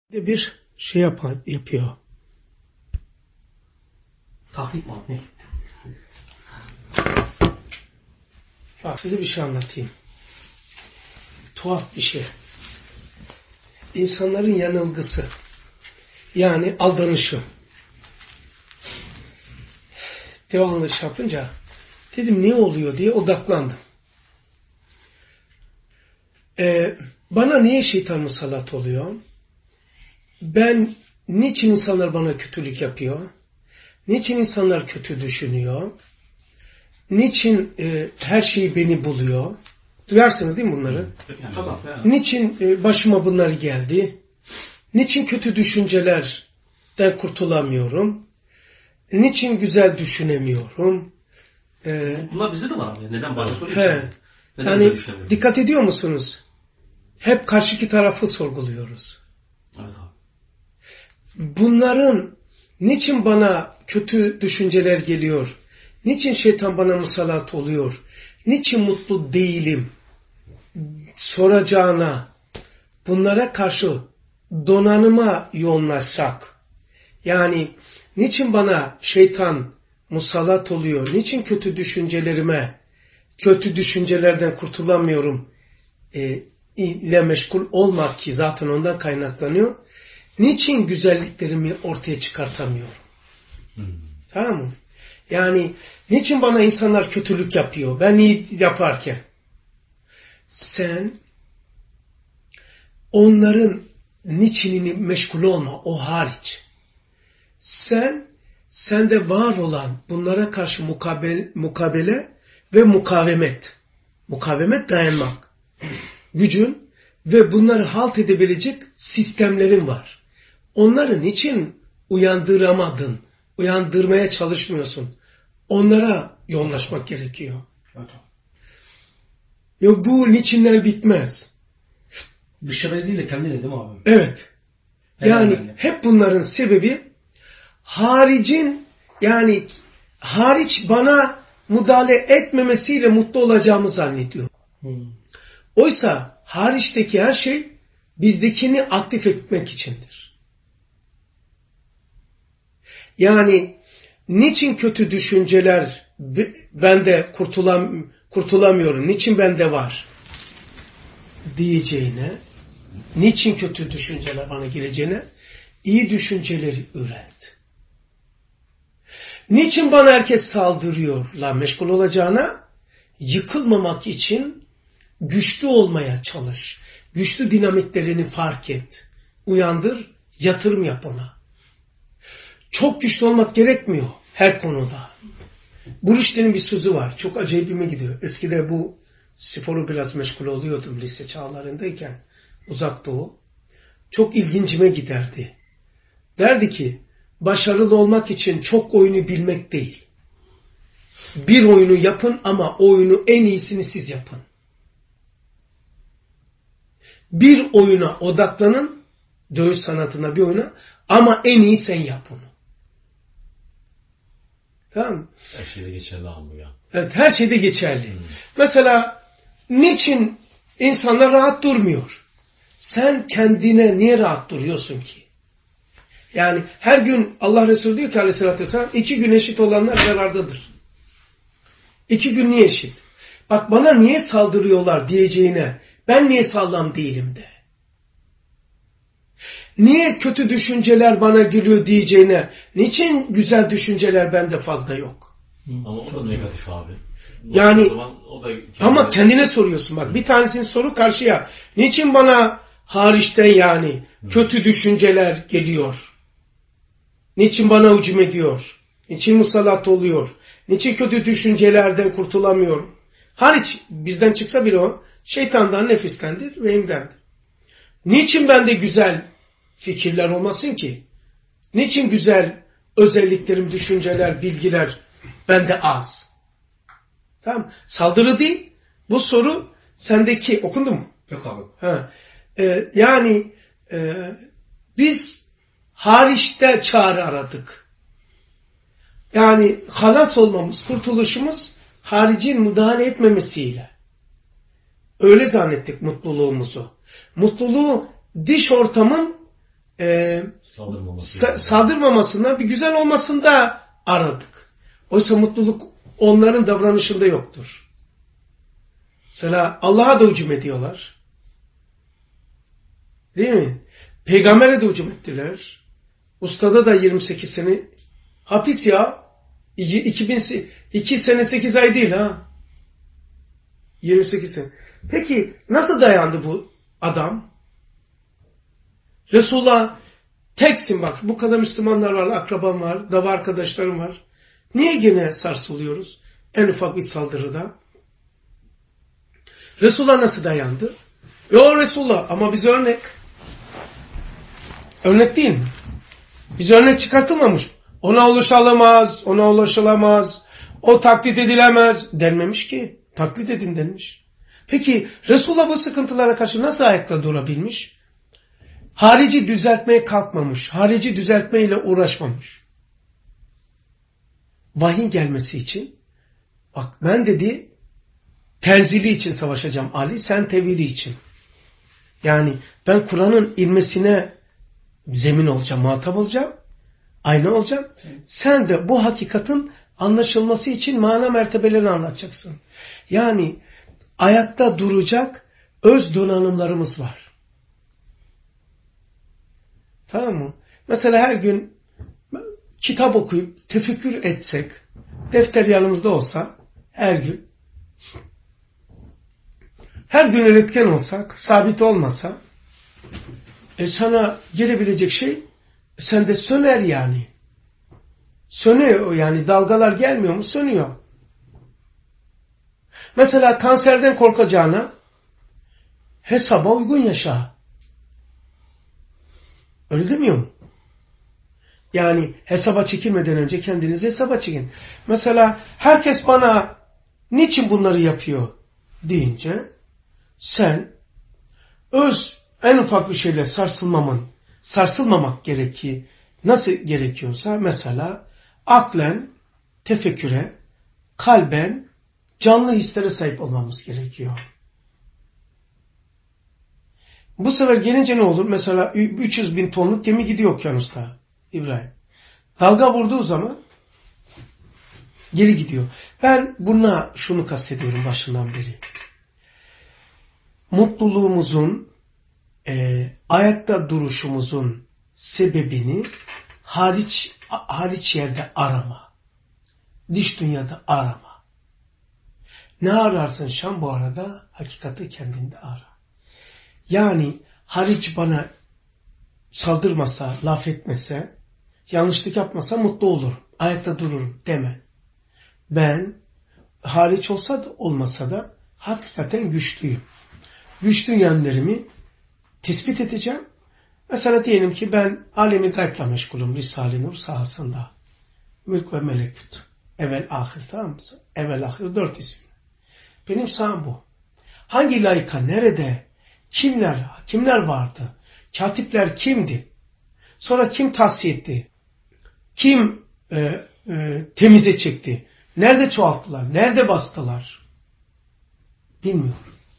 bir şey yapıyor. Tahrik mi? Bak size bir şey anlatayım. Tuhaf bir şey. İnsanların yanılgısı. Yani aldanışı. Devamlı şey yapınca dedim ne oluyor diye odaklandım. Bana niye şeytan musallat oluyor? Niçin insanlar bana kötülük yapıyor? Niçin insanlar kötü düşünüyor? Niçin her şey beni buluyor? Duyarsınız değil mi bunları? Tamam. Niçin başıma bunlar geldi? Niçin kötü düşüncelerden kurtulamıyorum? Niçin güzel düşünemiyorum? Bunlar bizde de var abi. Neden bana soruyorsun? Neden yani düşünemiyorum? dikkat ediyor musunuz? Hep karşıki tarafı sorguluyoruz. Evet abi. Bunların niçin bana kötü düşünceler geliyor? Niçin şeytan bana musallat oluyor? Niçin mutlu değilim? Soracağına bunlara karşı donanıma yoğunlaşsak. Yani niçin bana şeytan musallat oluyor? Niçin kötü düşüncelerden kurtulamıyorum ile meşgul olmak ki zaten ondan kaynaklanıyor. Niçin güzelliklerimi ortaya çıkartamıyorum? Tamam mı? Yani niçin bana insanlar kötülük yapıyor? Ben iyi yaparken. Sen onların niçinini meşgul olma. O hariç. Sende var olan bunlara karşı mukabele ve mukavemet. Mukavemet dayanmak. Gücün ve bunları halt edebilecek sistemlerin var. Onları niçin uyandıramadın? Uyandırmaya çalışmıyorsun. Onlara yoğunlaşmak gerekiyor. Yok bu niçinler bitmez. Dışarıya değil de kendine değil mi abi? Evet. Yani hep bunların sebebi hariç bana müdahale etmemesiyle mutlu olacağımı zannediyor. Oysa hariçteki her şey bizdekini aktif etmek içindir. Yani niçin kötü düşünceler bende kurtulamıyorum, niçin bende var diyeceğine, niçin kötü düşünceler bana geleceğine iyi düşünceleri üret. Niçin bana herkes saldırıyorla meşgul olacağına yıkılmamak için güçlü olmaya çalış. Güçlü dinamiklerini fark et. Uyandır, yatırım yap ona. Çok güçlü olmak gerekmiyor her konuda. Buruşti'nin bir sözü var. Çok acayipime gidiyor. Eskide bu sporu biraz meşgul oluyordum lise çağlarındayken. Uzak Doğu. Çok ilgincime giderdi. Derdi ki başarılı olmak için çok oyunu bilmek değil. Bir oyunu yapın ama o oyunu en iyisini siz yapın. Bir oyuna odaklanın, dövüş sanatına bir oyuna ama en iyi sen yap onu. Tamam mı? Her şeyde geçerli abi ya. Evet, her şeyde geçerli. Mesela niçin insanlar rahat durmuyor? Sen kendine niye rahat duruyorsun ki? Yani her gün Allah Resulü diyor ki aleyhissalatü vesselam 2 gün eşit olanlar zarardadır. 2 gün niye eşit? Bak bana niye saldırıyorlar diyeceğine ben niye sağlam değilim de. Niye kötü düşünceler bana geliyor diyeceğine niçin güzel düşünceler bende fazla yok? Ama o da negatif abi. Yani ama kendine soruyorsun bak. Bir tanesinin soru karşıya. Niçin bana hariçten yani kötü düşünceler geliyor? Niçin bana hücum ediyor? Niçin musallat oluyor? Niçin kötü düşüncelerden kurtulamıyorum? Hariç bizden çıksa bile o şeytandan, nefistendir ve imdendir. Niçin bende güzel fikirler olmasın ki? Niçin güzel özelliklerim, düşünceler, bilgiler bende az? Tamam. Saldırı değil. Bu soru sendeki okundu mu? Yok abi. Biz hariçte çare aradık. Yani halas olmamız, kurtuluşumuz haricin müdahale etmemesiyle. Öyle zannettik mutluluğumuzu. Mutluluğu dış ortamın saldırmamasından, bir güzel olmasında aradık. Oysa mutluluk onların davranışında yoktur. Mesela Allah'a da hücum ediyorlar. Değil mi? Peygamber'e de hücum ettiler. Ustada da 28 sene hapis ya. 2 sene 8 ay değil ha. 28 sene. Peki nasıl dayandı bu adam? Resulullah teksin bak. Bu kadar Müslümanlar var, akrabam var, dava arkadaşlarım var. Niye gene sarsılıyoruz? En ufak bir saldırıda. Resulullah nasıl dayandı? Yo Resulullah ama biz örnek. Örnek değil mi? Biz örnek çıkartılmamış. Ona ulaşılamaz, ona ulaşılamaz, o taklit edilemez denmemiş ki. Taklit edin denmiş. Peki Resulullah bu sıkıntılara karşı nasıl ayakta durabilmiş? Harici düzeltmeye kalkmamış. Harici düzeltmeyle uğraşmamış. Vahyin gelmesi için bak ben dedi tenzili için savaşacağım Ali, sen tevili için. Yani ben Kur'an'ın inmesine zemin olacağım, muhatap olacağım. Aynı olacağım. Sen de bu hakikatin anlaşılması için mana mertebelerini anlatacaksın. Yani ayakta duracak öz donanımlarımız var. Tamam mı? Mesela her gün kitap okuyup tefekkür etsek, defter yanımızda olsa her gün üretken olsak, sabit olmasa sana gelebilecek şey sende söner yani. Sönüyor yani dalgalar gelmiyor mu? Sönüyor. Mesela kanserden korkacağına hesaba uygun yaşa. Öyle demiyor mu? Yani hesaba çekilmeden önce kendinizi hesaba çekin. Mesela herkes bana niçin bunları yapıyor deyince sen en ufak bir şeyle sarsılmamak gerekir. Nasıl gerekiyorsa mesela aklen, tefekküre, kalben canlı hislere sahip olmamız gerekiyor. Bu sefer gelince ne olur? Mesela 300 bin tonluk gemi gidiyor okyanusta İbrahim. Dalga vurduğu zaman geri gidiyor. Ben buna şunu kastediyorum başından beri. Mutluluğumuzun, ayakta duruşumuzun sebebini hariç yerde arama. Dış dünyada arama. Ne ararsın Şam bu arada? Hakikati kendinde ara. Yani hariç bana saldırmasa, laf etmese, yanlışlık yapmasa mutlu olurum. Ayakta dururum deme. Ben hariç olsa da olmasa da hakikaten güçlüyüm. Güçlü yönlerimi tespit edeceğim. Mesela diyelim ki ben alemi gaybla meşgulüm Risale-i Nur sahasında. Mülk ve melekut. Evvel ahir, tamam mı? Evvel ahir 4 isim. Benim saham bu. Hangi layıka nerede? Kimler vardı? Katipler kimdi? Sonra kim tahsiye etti? Kim temize çekti? Nerede çoğalttılar? Nerede bastılar? Bilmiyorum.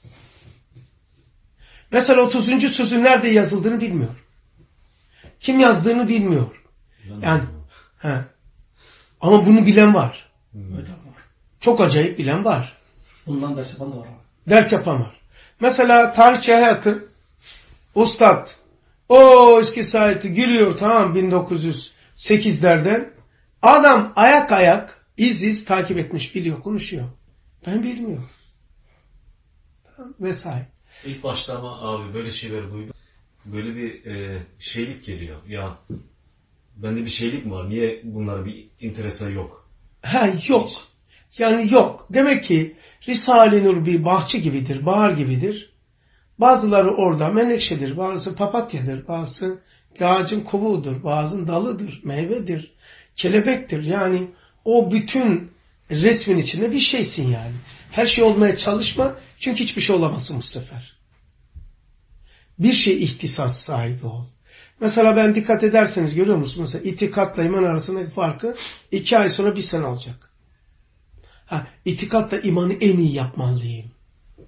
Mesela 30. sözün nerede yazıldığını bilmiyor. Kim yazdığını bilmiyor. Yani ama bunu bilen var. Çok acayip bilen var. Bundan ders yapan da var. Ders yapan var. Mesela tarihçi hayatı Ustad o eski saati gülüyor tamam 1908'lerden. Adam ayak iz takip etmiş biliyor konuşuyor. Ben bilmiyorum. Tamam, vesaire. İlk başta ama abi böyle şeyleri duydum. Böyle bir şeylik geliyor. Ya bende bir şeylik mi var? Niye bunlara bir interesa yok? Yok. Yani yok. Demek ki Risale-i Nur bir bahçe gibidir, bahar gibidir. Bazıları orada menekşedir, bazısı papatyadır, bazısı bir ağacın kovuğudur, bazının dalıdır, meyvedir, kelebektir. Yani o bütün resmin içinde bir şeysin yani. Her şey olmaya çalışma çünkü hiçbir şey olamazsın bu sefer. Bir şey ihtisas sahibi ol. Mesela ben dikkat ederseniz görüyor musunuz? Mesela itikatla iman arasındaki farkı 2 ay sonra 1 sene olacak. İtikatla imanı en iyi yapmalıyım.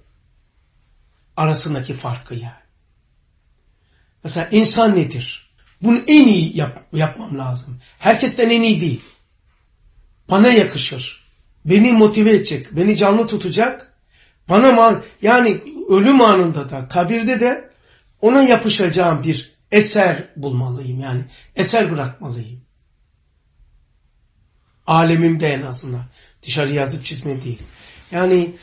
Arasındaki farkı yani. Mesela insan nedir? Bunu en iyi yapmam lazım. Herkesten en iyi değil. Bana yakışır. Beni motive edecek. Beni canlı tutacak. Yani ölüm anında da, kabirde de ona yapışacağım bir eser bulmalıyım. Yani eser bırakmalıyım. Alemimde en azından. Dışarı yazıp çizme değil. Yani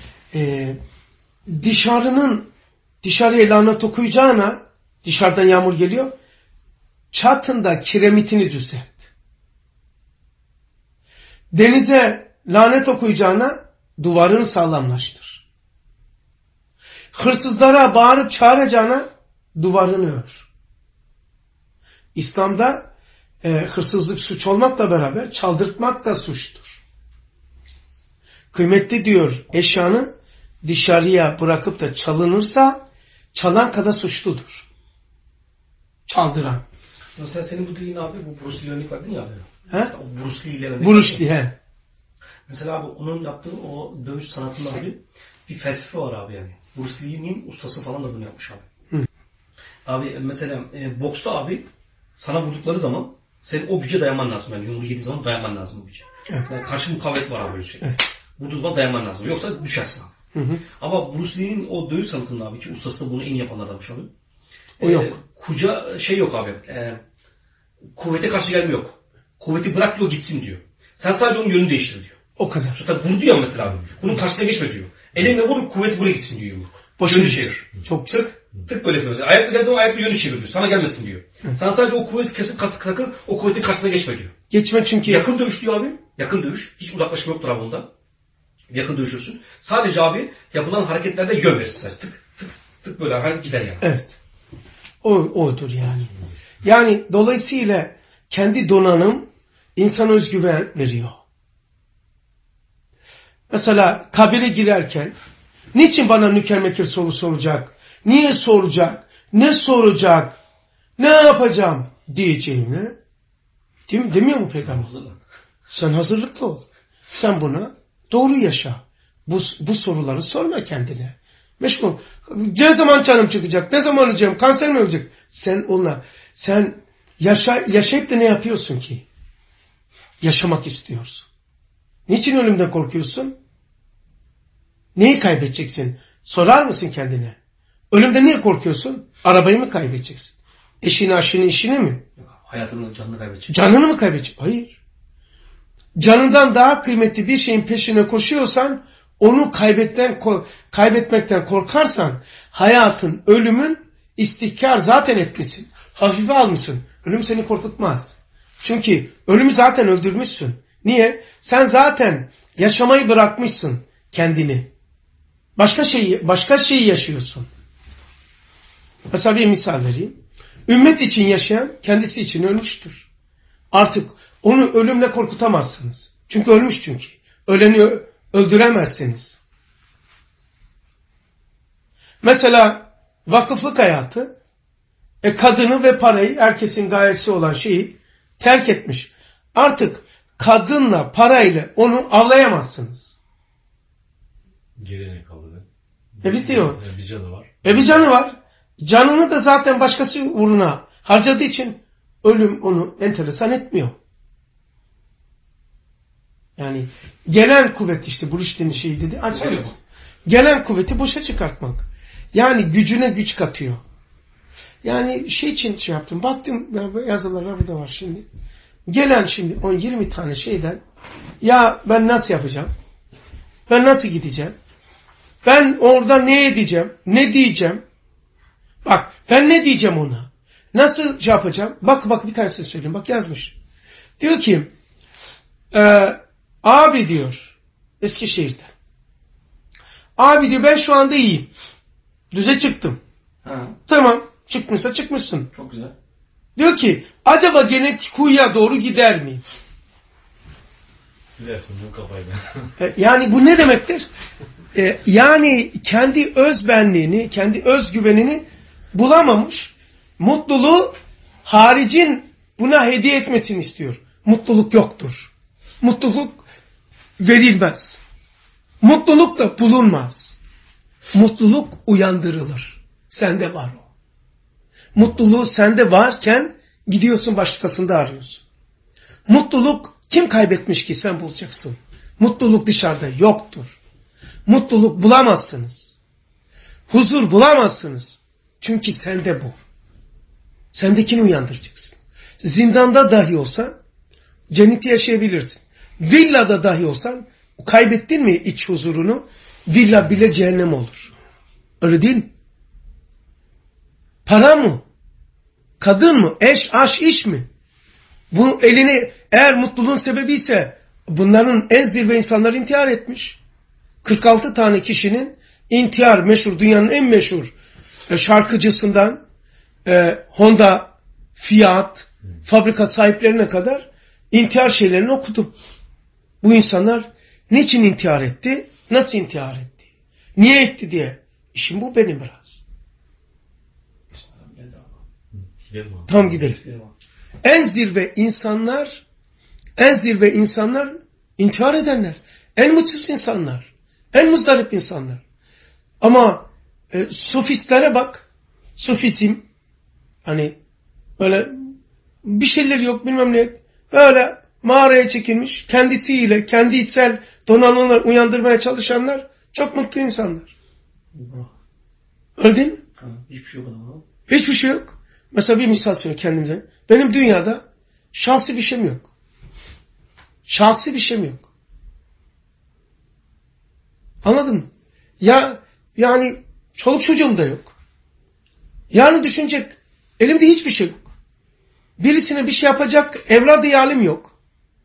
dışarıya lanet okuyacağına, dışarıdan yağmur geliyor, çatında kiremitini düzelt. Denize lanet okuyacağına duvarını sağlamlaştır. Hırsızlara bağırıp çağıracağına duvarını ör. İslam'da hırsızlık suç olmakla beraber çaldırtmak da suçtur. Kıymetli diyor, eşyanı dışarıya bırakıp da çalınırsa çalan kadar suçludur. Çaldıran. Mesela senin bu dediğin abi, bu Bruce Lee örnek verdin ya abi. He? O Bruce Lee ile örnek. Bruce Lee, he. Mesela abi onun yaptığı o dövüş sanatında abi bir felsefe var abi yani. Bruce Lee'nin ustası falan da bunu yapmış abi. Hı. Abi mesela boksta abi sana vurdukları zaman senin o güce dayanman lazım. Yani yumruğu yediği zaman dayanman lazım o güce. Evet. Yani karşı mukavemet var abi böyle şey. Evet. Vurduğu zaman dayanman lazım. Yoksa düşersin abi. Hı. Ama Bruce Lee'nin o dövüş sanatında abi ki ustası da bunu en iyi yapanlardanmış abi. O yok. Şey yok abi. Kuvvete karşı gelme yok. Kuvveti bırak diyor, gitsin diyor. Sen sadece onun yönünü değiştir diyor. O kadar. Mesela vurdu ya mesela abi. Bunun karşısına geçme diyor. Elinle vur, kuvveti buraya gitsin diyor. Boşuna Yönü gitsin. çevir. Çok güzel. Tık böyle yapıyor mesela. Ayakta geldiği zaman ayakla yönü çevir diyor. Sana gelmesin diyor. Hı. Sen sadece o kuvveti kesip takır, o kuvvetin karşısına geçme diyor. Geçme çünkü. Yakın dövüş diyor abi. Yakın dövüş. Hiç uzaklaşma yoktur abi ondan. Yakın dövüşürsün. Sadece abi yapılan hareketlerde yön verirsin sadece. Tık tık tık böyle hani gider yani. Evet. Odur yani. Yani dolayısıyla kendi donanım insana özgüven veriyor. Mesela kabire girerken niçin bana nüker mekir soru soracak? Niye soracak? Ne soracak? Ne yapacağım? Diyeceğine. Demiyor mu Peygamber? Sen hazırlıklı ol. Sen buna doğru yaşa. Bu soruları sorma kendine. Meşgul. Ne zaman canım çıkacak? Ne zaman öleceğim? Kanser mi ölecek? Sen yaşayıp da ne yapıyorsun ki? Yaşamak istiyorsun. Niçin ölümden korkuyorsun? Neyi kaybedeceksin? Sorar mısın kendine? Ölümden niye korkuyorsun? Arabayı mı kaybedeceksin? Eşini, aşını, işini mi? Yok, hayatının canını kaybedecek. Canını mı kaybedeceksin? Hayır. Canından daha kıymetli bir şeyin peşine koşuyorsan, onu kaybetmekten korkarsan, hayatın, ölümün istihkar zaten etmişsin. Hafife almışsın. Ölüm seni korkutmaz. Çünkü ölümü zaten öldürmüşsün. Niye? Sen zaten yaşamayı bırakmışsın kendini. Başka şeyi yaşıyorsun. Mesela bir misal vereyim. Ümmet için yaşayan kendisi için ölmüştür. Artık onu ölümle korkutamazsınız. Çünkü ölmüş çünkü. Öleni öldüremezsiniz. Mesela vakıflık hayatı kadını ve parayı, herkesin gayesi olan şeyi terk etmiş. Artık kadınla, parayla onu avlayamazsınız. Geriye kaldı. Bitiyor. Bir canı var. Bir canı var. Canını da zaten başkası uğruna harcadığı için ölüm onu enteresan etmiyor. Yani gelen kuvvet işte Bruce şeyi dedi. Açalım. Gelen kuvveti boşa çıkartmak. Yani gücüne güç katıyor. Yani şey için şey yaptım. Baktım yazılar burada var şimdi. Gelen şimdi 10-20 tane şeyden ya ben nasıl yapacağım? Ben nasıl gideceğim? Ben orada ne edeceğim? Ne diyeceğim? Bak ben ne diyeceğim ona? Nasıl şey yapacağım? Bak bir tanesini söyleyeyim. Bak yazmış. Diyor ki abi diyor Eskişehir'de. Abi diyor ben şu anda iyiyim. Düze çıktım. Ha. Tamam. Çıkmışsa çıkmışsın. Çok güzel. Diyor ki acaba gene kuyuya doğru gider miyim? Gidersin bu kafayla. Yani bu ne demektir? Yani kendi özbenliğini, kendi özgüvenini bulamamış. Mutluluğu haricin buna hediye etmesini istiyor. Mutluluk yoktur. Mutluluk verilmez. Mutluluk da bulunmaz. Mutluluk uyandırılır. Sende var o. Mutluluğu sende varken Gidiyorsun başkasında arıyorsun. Mutluluk kim kaybetmiş ki sen bulacaksın. Mutluluk dışarıda yoktur. Mutluluk bulamazsınız. Huzur bulamazsınız. Çünkü sende bu. Sendekini uyandıracaksın. Zindanda dahi olsan cenneti yaşayabilirsin. Villada dahi olsan kaybettin mi iç huzurunu, villa bile cehennem olur. Öyle değil mi? Para mı? Kadın mı? Eş, aş, iş mi? Bu elini eğer mutluluğun sebebi ise bunların en zirve insanları intihar etmiş. 46 tane kişinin intihar meşhur, dünyanın en meşhur şarkıcısından Honda, Fiat, fabrika sahiplerine kadar intihar şeylerini okudum. Bu insanlar niçin intihar etti? Nasıl intihar etti? Niye etti diye. İşim bu benim biraz. Tam gidelim. En zirve insanlar intihar edenler. En mutsuz insanlar. En muzdarip insanlar. Ama sofistlere bak. Sofizm hani böyle bir şeyler yok bilmem ne. Öyle mağaraya çekilmiş. Kendisiyle kendi içsel donanımları uyandırmaya çalışanlar çok mutlu insanlar. Öyle değil mi? Hiçbir şey yok adamın. Hiçbir şey yok. Mesela bir misal söyleyeyim kendimize. Benim dünyada şahsi bir şeyim yok. Şahsi bir şeyim yok. Anladın mı? Yani çoluk çocuğum da yok. Yarın düşünecek elimde hiçbir şey yok. Birisine bir şey yapacak evladı yalim yok.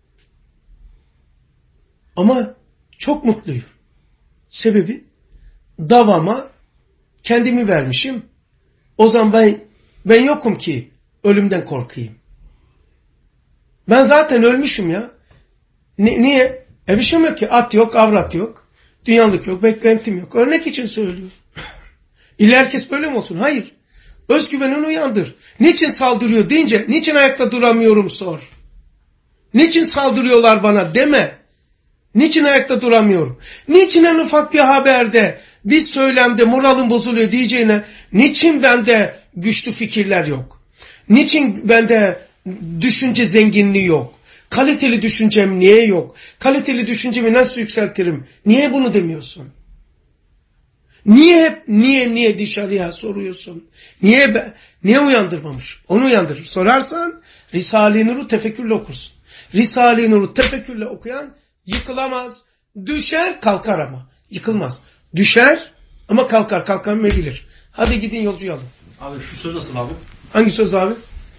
Ama çok mutluyum. Sebebi davama kendimi vermişim. O zaman ben yokum ki ölümden korkayım. Ben zaten ölmüşüm ya. Niye? Bir şeyim yok ki. At yok, avrat yok. Dünyalık yok, beklentim yok. Örnek için söylüyorum. İlla herkes böyle mi olsun? Hayır. Özgüvenini uyandır. Niçin saldırıyor deyince, niçin ayakta duramıyorum sor. Niçin saldırıyorlar bana deme. Niçin ayakta duramıyorum? Niçin en ufak bir haberde, bir söylemde moralim bozuluyor diyeceğine, niçin bende güçlü fikirler yok? Niçin bende düşünce zenginliği yok? Kaliteli düşüncem niye yok? Kaliteli düşüncemi nasıl yükseltirim? Niye bunu demiyorsun? Niye hep niye dışarıya soruyorsun? Niye uyandırmamış? Onu uyandırır. Sorarsan Risale-i Nur'u tefekkürle okursun. Risale-i Nur'u tefekkürle okuyan yıkılamaz. Düşer kalkar ama. Yıkılmaz. Düşer ama kalkar. Kalkamayabilir. Hadi gidin yolcuyu alın. Abi şu söz nasıl abi? Hangi söz abi?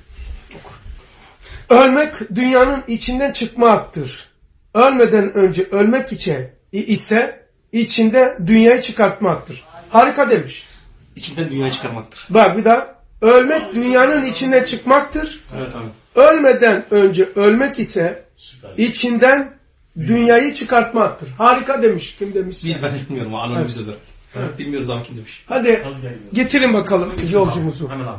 Ölmek dünyanın içinden çıkmaktır. Ölmeden önce ölmek ise içinde dünyayı çıkartmaktır. Harika demiş. İçinden dünyayı çıkarmaktır. Bak bir daha. Ölmek dünyanın içinden çıkmaktır. Evet abi. Ölmeden önce ölmek ise içinden dünyayı çıkartmaktır. Harika demiş. Kim demiş? Ben bilmiyorum. Anonim Evet. sözler. Evet. Bilmiyoruz abi kim demiş. Hadi getirin bakalım yolcumuzu. Hemen abi.